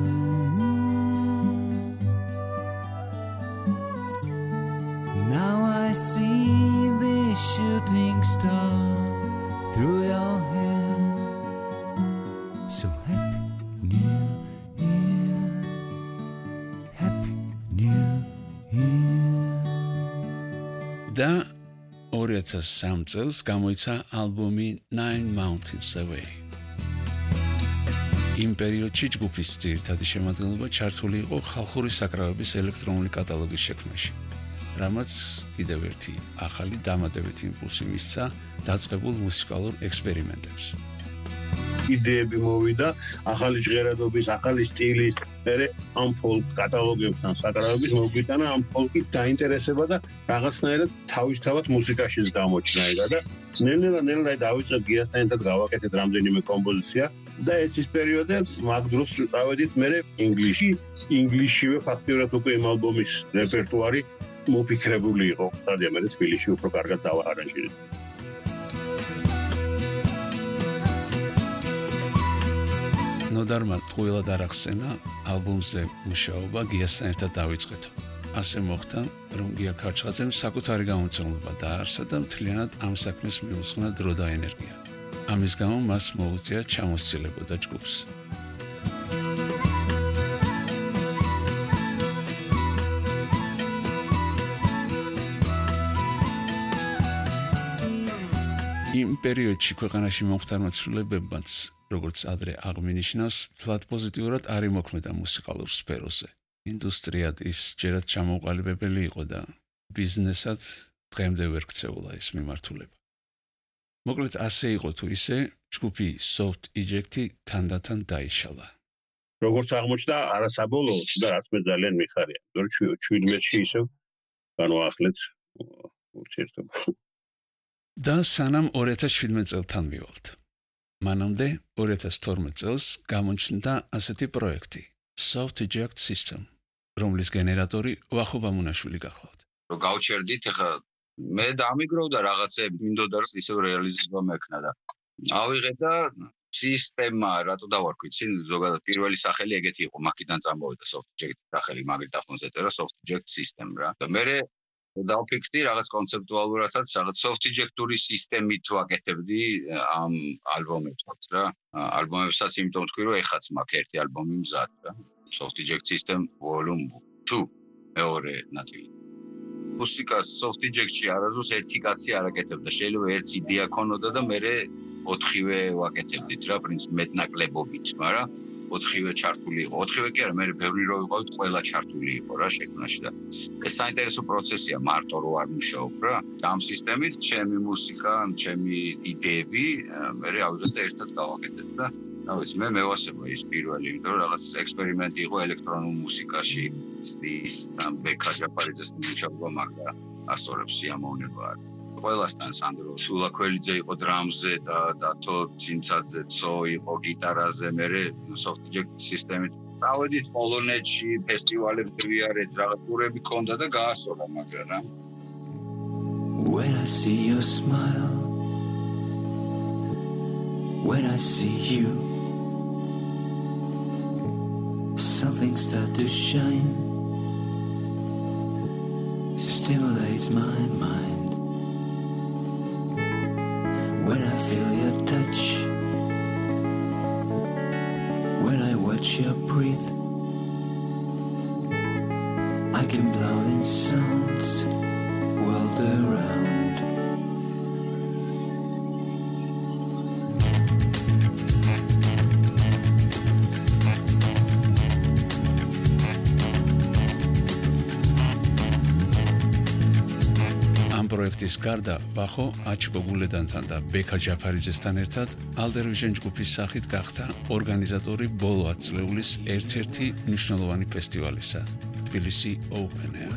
Now I see the shooting star through your hair. So happy new year, happy new year. და 2003 წელს გამოიცა ალბომი Nine Mountains Away. იმ პერიოდში ჯგუფის ძირითადი შემადგენლობა ჩართული იყო ხალხური საკრავების ელექტრონული კატალოგის შექმნაში, რამაც კიდევ ერთი ახალი დამატებითი იმპულსი მისცა დაწყებულ მუსიკალურ ექსპერიმენტებს. იდეები მოვიდა ახალი ჟღერადობის, ახალი სტილის, მერე ამ ფოლკ კატალოგებთან საკრავების მოგვიტანა ამ ფოლკით დაინტერესება და რაღაცნაირად თავისთავად მუსიკაშიც გამოჩნდა და ნელ-ნელა დავიწყეთ გიასთან ერთად გავაკეთეთ რამდენიმე კომპოზიცია და ეს ის პერიოდი მაგ დროს წავედით მერე ინგლისშივე ფაქტიურად უკვე იმ ალბომის რეპერტუარი მოფიქრებული იყო. სადია მერე თბილისში უფრო კარგად დავაარანჟირეთ. ნოდარმა ტყუილად არ ახსენა ალბომზე მუშაობა გიასთან ერთად დავიწყეთ. ასე მოხდა, რომ გია ქარჩხაძემ საკუთარი გამომცემლობა დაარსა და მთლიანად ამ საქმეს მიუძღვნა დრო და ენერგია. ამის გამო მას მოუწია ჩამოსცილებოდა ჯგუფს. იმ პერიოდში ქვეყანაში მომხდარმა ცვლილებებმაც, როგორც ადრე აღმინიშნავს, თლად პოზიტიურად არ იმოქმედა მუსიკალურ სფეროზე. ინდუსტრიად ის ჯერად ჩამოყალიბებელი იყო და ბიზნესად დღემდე ვერ ქცეულა ეს მიმართულება. მოკლედ ასე იყო თუ ისე, ჯგუფი Soft Eject-ი თანდათან დაიშალა. როგორც აღმოჩნდა, არასაბოლოოდ და რაც მე ძალიან მიხარია, რომ 17-ში ისევ განვაახლეთ ურთიერთობა. და სანამ 2017 წელთან მივალთ. მანამდე 2012 წელს გამოჩნდა ასეთი პროექტი Soft Eject System, რომლის გენერატორი ვახო ბამუნაშვილი გახლავთ. რომ გავჩერდით, ახლა მე დამიგროვდა რაღაცები, მინდოდა რომ ისევ რეალიზება მექნა და ავიღე და სისტემა, რატო დავარქვით, წინ ზოგადად პირველი სახელი ეგეთი იყო, მაქედან წამოვიდა Soft Eject-ის სახელი, მაგნიტოფონზე წერა Soft Eject System რა. და მე დავფიქრდი რაღაც კონცეპტუალურადაც, რაღაც Soft Eject-ური სისტემით ვაკეთებდი ამ ალბომებს რა. ალბომებსაც იმიტომ თქვი, რომ ეხაც მაქვს ერთი ალბომი მზად რა. Soft Eject System Volume 2 მეორე ნაწილი. მუსიკას Soft Eject-ში არაზუსტ ერთი კაცი არ აკეთებდა, შეიძლება ერთი იდეა ქონოდა და მე 4-ვე ვაკეთებდით რა, პრინციპ მეტნაკლებობით, მაგრამ 4-ვე ჩართული იყო. 4-ვე კი არა, მე ბევრი რო ვიყავით, ყველა ჩართული იყო რა შექმნაში და ეს საინტერესო პროცესია მარტო რო არ მუშაობ რა. ამ სისტემით ჩემი მუსიკა, ჩემი იდეები მე ავიღეთ და ერთად გავაკეთეთ და რა ვიცი, მე მევასება ის პირველი, იმიტომ რომ რაღაც ექსპერიმენტი იყო ელექტრონულ მუსიკაში, ის ამ ბექა ჯაფარიძეს მუშაობა მაგდა ასწორებს სიამოვნება. ყველასთან სანდრო სულაქველიძე იყო დრამზე და დათო ცინცაძე ცო იყო გიტარაზე, მე Soft Eject სისტემით წავედით პოლონეთში, ფესტივალებზე ვიარეთ, რაღაც ტურები ქონდა და გაასწორა მაგრამ When I see your smile, when I see you, something starts to shine, stimulates my mind. When I feel your touch, when I watch your breath, I can blow in sounds world around. პროექტის გარდა ვახო აჩკო გულედანთან და ბექა ჯაფარიძესთან ერთად Aldervision ჯგუფის სახით გახდა ორგანიზატორი ბოლო 10 წლეულის ერთ-ერთი მნიშვნელოვანი ფესტივალისა, თბილისი Open Air.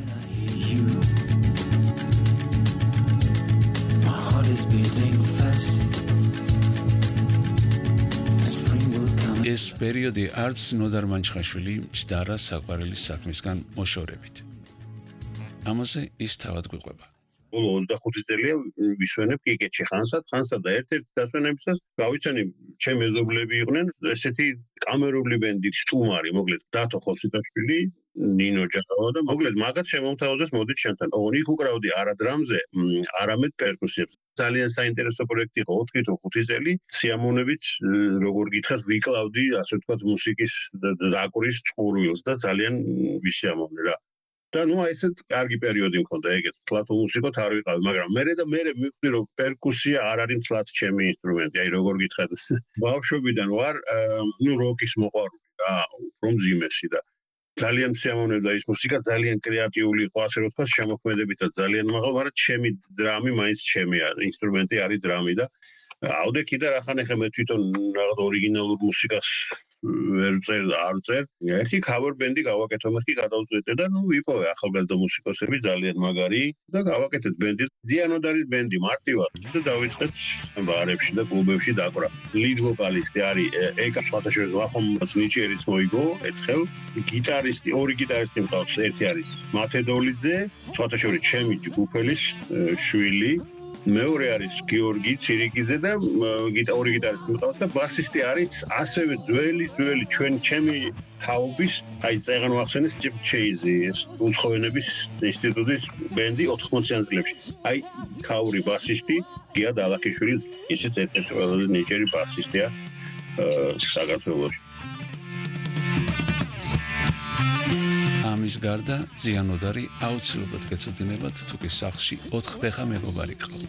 ეს პერიოდი არც ნოდარ მანჩხაშვილი მჭდარა საყვარელი საქმისგან მოშორებით. ამაზე ის თავად გვიყვება. ბოლო 25 წელია ვისვენებ კიკეთში ხანსა და ერთ-ერთი დასვენებისას გავიცანი ჩემ მეზობლები იყვნენ ესეთი კამერული ბენდი სტუმარი მოკლედ დათო ხოსიტაშვილი ნინო ჯაყავა და მოკლედ მაგათ შემომთავაზეს მოდით შენთან ოღონდ იქ უკრავდი არა დრამზე არამედ პერკუსიებს ძალიან საინტერესო პროექტი იყო 4 თუ 5 წელი სიამოვნებით როგორ გითხარ ვიკლავდი ასე ვთქვათ მუსიკის დაკვრის წყურვილს და ძალიან ვისიამოვნე რა და ნუ ესეთ კარგი პერიოდი მქონდა ეგეც თლათ მუსიკოთ არ ვიყავ მაგრამ მე მივხვდი რომ პერკუსია არ არის თლათ ჩემი ინსტრუმენტი აი როგორ გითხარ ბავშვობიდან ვარ ნუ როკის მოყვარული რა უფრო მძიმესი და ძალიან შემოვნებდა ის მუსიკა ძალიან კრეატიული იყო ასე რომ თქვა შემოქმედებითაც ძალიან მაღალ მაგრამ ჩემი დრამი მაინც ჩემი ინსტრუმენტი არის დრამი და აუდექი და რახან ახლა მე თვითონ რაღაც ორიგინალურ მუსიკას ვერ წერ ერთი cover band-ი გავაკეთე მერტი გადავწყვეტე და ნუ ვიპოვე ახალგაზრდა მუსიკოსები ძალიან მაგარი და გავაკეთეთ ბენდი ზიანოდარის ბენდი მარტივად და დავიწყეთ ბარებში და კლუბებში დაკვრა ლიდ ვოკალისტი არის ეკა სხვადასხვა ვახომ ნიჭიერიც მოიგო ერთხელ გიტარისტი ორი გიტარისტი მყავს ერთი არის მათედოლიძე სხვადასხვა ჩემი ჯგუფელის შვილი მეორე არის გიორგი ცირიკიძე და ორი გიტარისტი მყავს და ბასისტი არის ასევე ძველი ჩემი თაობის აი წეგან ვახსენე სტივ ჩეიზი ეს უცხოენების ინსტიტუტის ბენდი 80-იან წლებში აი ქაური ბასისტი გია დალახიშვილი ისიც ერთ-ერთი ყველაზე ნიჭიერი ბასისტია საქართველოში ამის გარდა ზიანოდარი აუცილებლად გეცოდინებათ თუ კი სახლში 4 ფეხა მეგობარი გყავთ.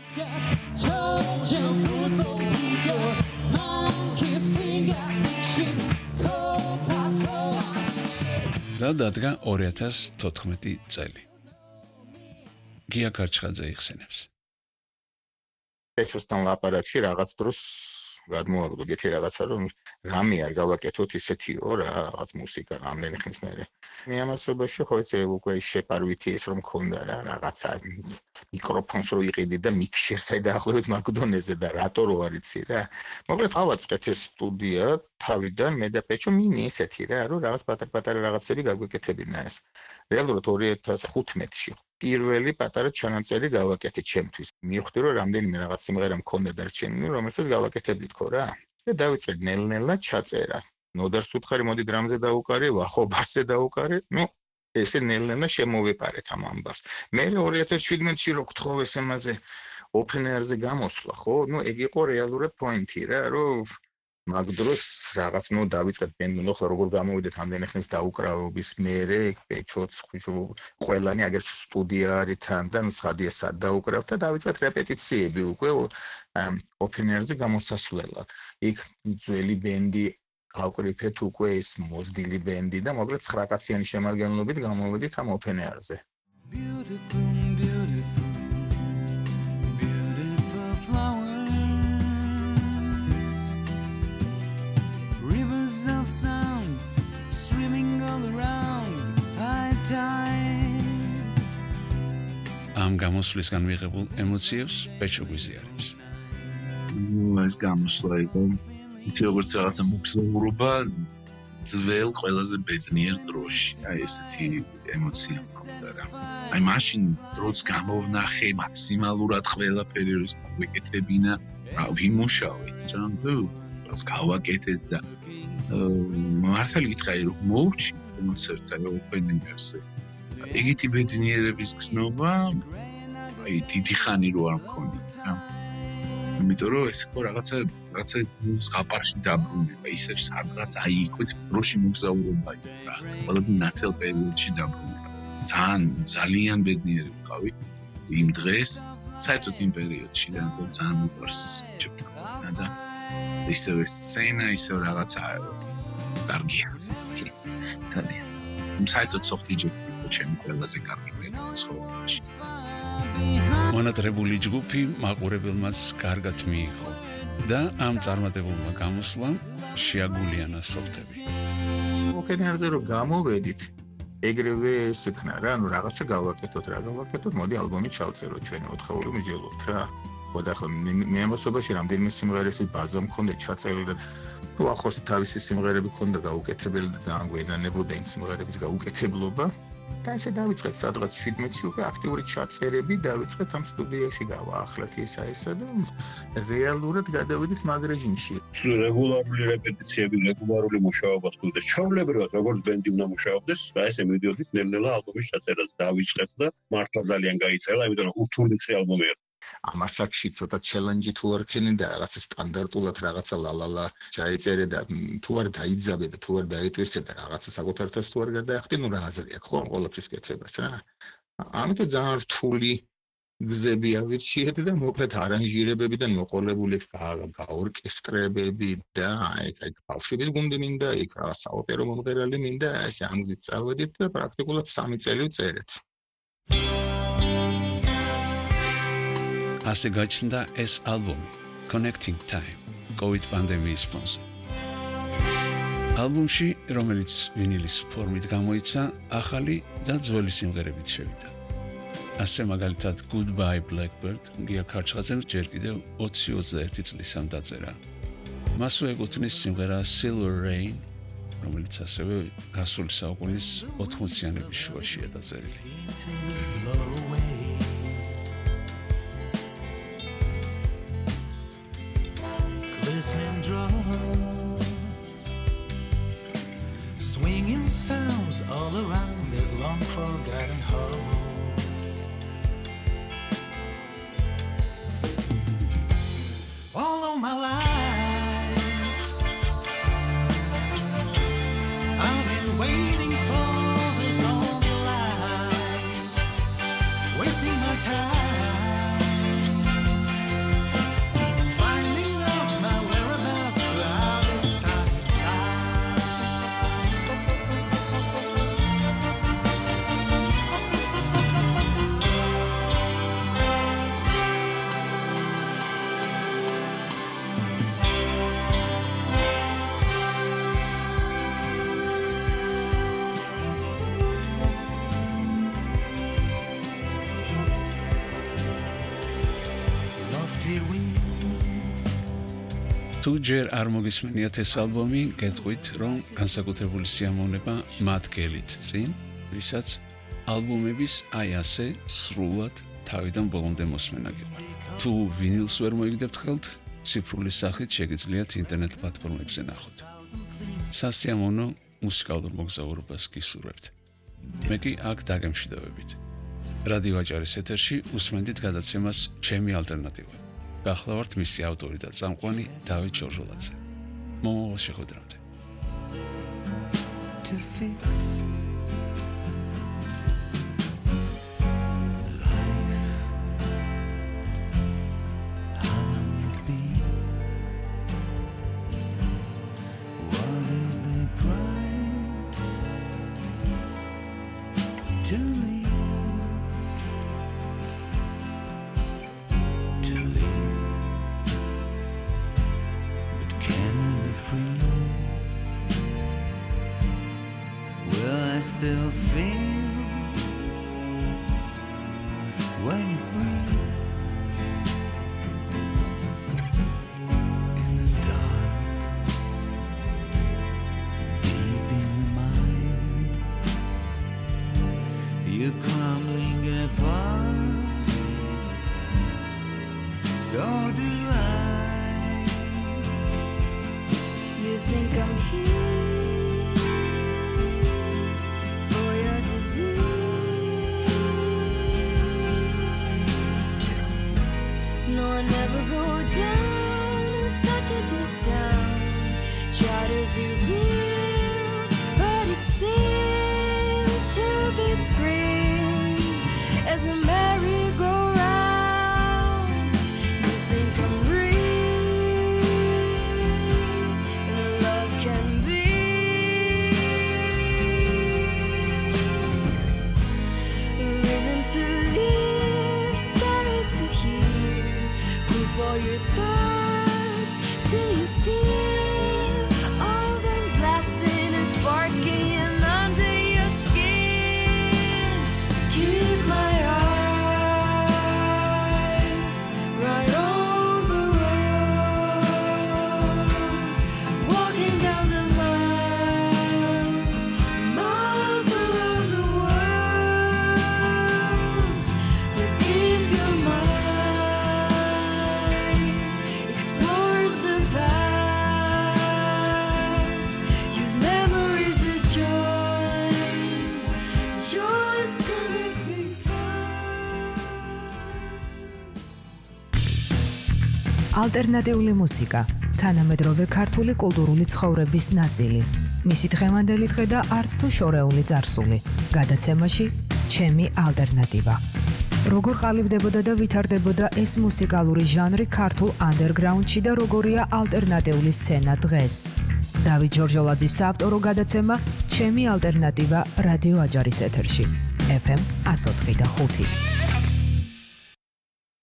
და დადგა 2014 წელი. გია კარჩხაძე იხსენებს. ეჩოსთან ლაპარაკში რაღაც დროს გადმოვაგდო გეთი რაღაცა რომ რამე არ გავაკეთოთ ისეთიო რა რაღაც მუსიკა რამდენი ხნის მერე მე ამასობაში ხო ეს უკვე შეპარვითი ეს რომ მქონდა რა რაღაცა მიკროფონს რო იყიდი და მიქსერსა დაახლოებით მაგ დონეზე და რატო რო არიცი რა მოკლედ ავაწყეთ ეს სტუდია თავიდან მე და პეჩო მინი ესეთი რა რომ რაღაც პატარ-პატარა რაღაცები გაგვეკეთებინა ეს რეალურად 2015-ში პირველი პატარა ჩანაწერი გავაკეთე ჩემთვის მივხვდი რომ რამდენიმე რაღაც სიმღერა მქონდა დარჩენილი რომელსაც გავაკეთებდი თქო რა და დავიწყე ნელ-ნელა ჩაწერა ნოდარს უთხარი მოდი დრამზე დაუკარე ვახო ბასზე დაუკარე ნუ ესე ნელ-ნელა შემოვეპარეთ ამ ამბავს მე 2017-ში რო გთხოვეს ამაზე ოპენერზე გამოსვლა ხო ნუ ეგ იყო რეალურად პოინტი რა რომ მაგ დროს რაღაც ნუ დავიწყეთ ბენდი ნუ ხო როგორ გამოვიდეთ ამდენი ხნის დაუკრავების მერე პეჩოც ყველანი აგერ სტუდია არის თან და ნუ ცხადია სად დაუკრავთ და დავიწყეთ რეპეტიციები უკვე ოპენერზე გამოსასვლელად იქ ძველი ბენდი გავკრიფეთ უკვე ეს მოზრდილი ბენდი და მოკლედ 9 კაციანი შემადგენლობით გამოვიდით ამ ოპენერზე of sounds streaming all around I die ამ გამოსვლისგან მიღებულ ემოციებს პეჩო გვიზიარებს. ეს გამოსვლა იყო როგორც რაღაცა მოგზაურობა ძველ ყველაზე ბედნიერ დროში. აი ესეთი ემოცია მქონდა რა. აი მაშინ დროც გამოვნახე მაქსიმალურად ყველაფერი ის ვიკეთებინა, რა ვიმუშავეთ რა. ეს გავაკეთეთ და მართალი გითხარი რომ მოურჩი კონცერტზე ოპენინგერზე. ეგეთი ბედნიერების გზნობა აი დიდი ხანი რო არ მქონია რა. იმიტომ რომ ეს ხო რაღაცა გაპარში დაბრუნება ისე სადღაც აი იქვე დროში მოგზაურობა იყო რა. ყველაფერი ნათელ პერიოდში დაბრუნება. ძალიან ბედნიერი ვიყავი იმ დღეს, საერთოდ იმ პერიოდში და ძალიან მიყვარს ჭებდა და ისევ სცენა ისევ რაღაცა კარგია. საერთოდ soft DJ ჩემი ყველაზე კარგი პერიოდი ცხოვრებაში. მონატრებული ჯგუფი მაყურებელმაც კარგად მიიღო და ამ წარმატებულმა გამოსვლამ შეაგულიანა სოფტები. ოპენერზე რო გამოვედით, ეგრევე ისიქნა რა, ანუ რაღაცა გავაკეთოთ, მოდი ალბომი ჩავწეროთ ჩვენი ოთხეული მიჯელოთ რა. და ხო მე ამასობაში რამდენიმე სიმღერების ბაზა მქონდა ჩაწერილი და თუ ახოსი თავისი სიმღერები მქონდა გაუკეთებელი და ძალიან გვენანებოდა იმ სიმღერების გაუკეთებლობა და ესე დავიწყეთ სადღაც 17-ში უკვე აქტიური ჩაწერები, დავიწყეთ ამ სტუდიაში გავაახლეთ ესა და რეალურად გადავიდით მაგ რეჟიმში. რეგულარული რეპეტიციები, რეგულარული მუშაობა სტუდიაში. ჩავლებრივად როგორც ბენდი უნდა მუშაობდეს, აი ესე მივიდოდით ნელ-ნელა ალბომის ჩაწერას დავიწყეთ და მართლა ძალიან გაიწერა, იმიტომ რომ უთურლიცი ალბომია. ამ ასაკში ცოტა ჩელენჯი თუ არ ქენდა რაღაცა სტანდარტულად რაღაცა ლალალა ჩაიწერე და თუ არ დაიძაბე და თუ არ დაიტვირთე და რაღაცა საკუთარ თავს თუ არ გადაახტი, ნუ რა აზრი აქვს ხო ყველაფრის კეთებას რა. ამიტომ ძალიან რთული გზები ავირჩიეთ და მოკლედ არანჟირებები და მოყოლებული გაორკესტრებები და აი ბავშვების გუნდი მინდა, იქ რაღაც საოპერო მომღერალი მინდა, ესე ამ გზით წავედით და პრაქტიკულად 3 წელი ვწერეთ. ასე გაჩნდა ეს ალბომი Connecting Time, COVID პანდემიის ფონზე. ალბომში, რომელიც ვინილის ფორმით გამოიცა, ახალი და ძველი სიმღერებით შევიდა. ასე მაგალითად Goodbye Blackbird გია ქარჩხაძემ ჯერ კიდევ 20-21 წლისამ დაწერა. მასვე ეკუთვნის სიმღერა Silver Rain, რომელიც ასევე გასული საუკუნის 80-იანების შუაშია დაწერილი. Listening drums, swinging sounds all around this long forgotten house. All of my life, I've been waiting for this all light, wasting my time. თუ ჯერ არ მოგისმენიათ ეს ალბომი, გეტყვით, რომ განსაკუთრებული სიამოვნება მათ გელით წინ, ვისაც ალბომების აი ასე სრულად თავიდან ბოლომდე მოსმენა გიყვართ. თუ ვინილს ვერ მოიგდებთ ხელთ, ციფრული სახით შეგიძლიათ ინტერნეტ პლატფორმებზე ნახოთ. სასიამოვნო მუსიკალურ მოგზაურობას გისურვებთ. მე კი აქ დაგემშვიდობებით. რადიო აჭარის ეთერში უსმენდით გადაცემას ჩემი ალტერნატივა. გახლავართ მისი ავტორი და წამყვანი დავით ჟორჟოლაძე. მომავალ შეხვედრამდე. Still feel when you breathe in the dark, deep in the mind, you're crumbling apart. So do I. You think I'm here? Go down in such a deep down. Try to be real, but it seems to be screamed as a merry-go-round. You think I'm real, and love can be. Reason to live, scary to hear. All your thoughts till you feel all them blasting and sparking under your skin. Keep my eyes right on the road, walking down the miles, miles around the world. ალტერნატიული მუსიკა, თანამედროვე ქართული კულტურული ცხოვრების ნაწილი. მისი დღევანდელი დღე და არც თუ შორეული წარსული. გადაცემაში ჩემი ალტერნატივა. როგორ ყალიბდებოდა და ვითარდებოდა ეს მუსიკალური ჟანრი ქართულ ანდერგრაუნდში და როგორია ალტერნატიული სცენა დღეს. დავით ჯორჯოლაძის საავტორო გადაცემა ჩემი ალტერნატივა რადიო აჯარის ეთერში. FM 104.5.